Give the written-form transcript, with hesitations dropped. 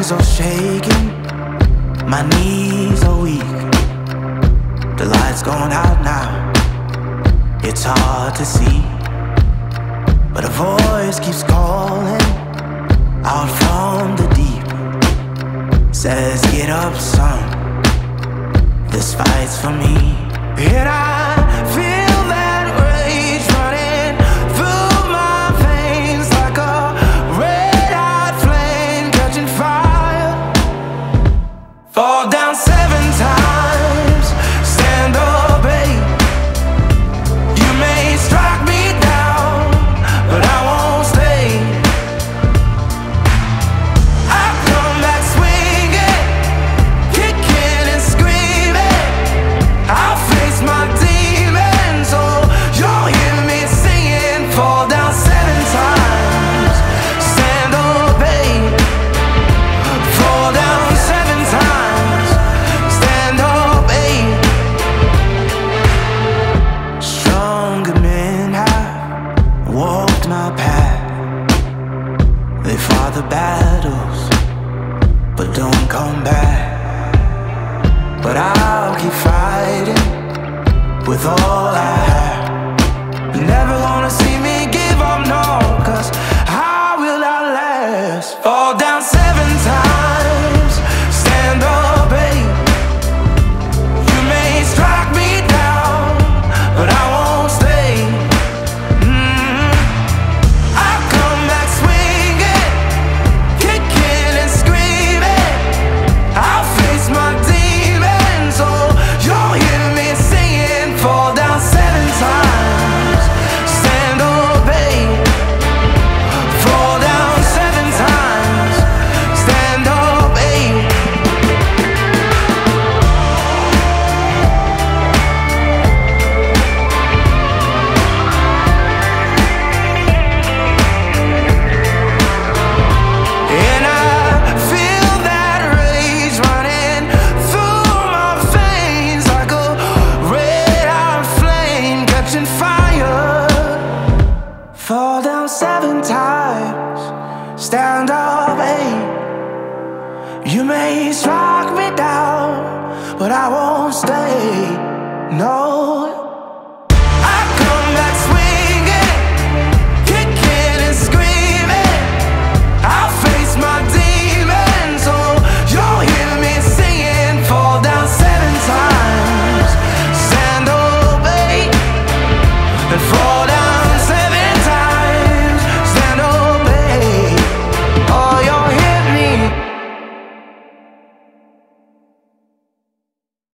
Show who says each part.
Speaker 1: hands are shaking, my knees are weak. The light's gone out now, it's hard to see, but a voice keeps calling out from the deep. Says, get up, son, this fight's for me. And I feel that rage running through my veins like a red-hot flame catching fire. Fall down 7 times, stand up 8. You may strike me down, but I won't stay. I come back swinging, kicking and screaming. I'll face my demons, oh, you'll hear me singing. Fall down 7 times, stand up 8. Fall down 7 times, stand up 8. Stronger men have walked my path. They fought the battles, but don't come back. But I'll keep fighting with all I have. You're never gonna see me give up, no, 'cause how will I last? Fall down 7 times, stand up 8. You may strike me down, but I won't stay. I come back swinging, kicking and screaming. I'll face my demons, oh, you'll hear me singing. Fall down 7 times, stand up 8. Fall down 7 times, stand up 8. And I feel that rage running through my veins like a red-hot flame catching fire. Fall down 7 times, stand up 8. You may strike me down, but I won't stay. No.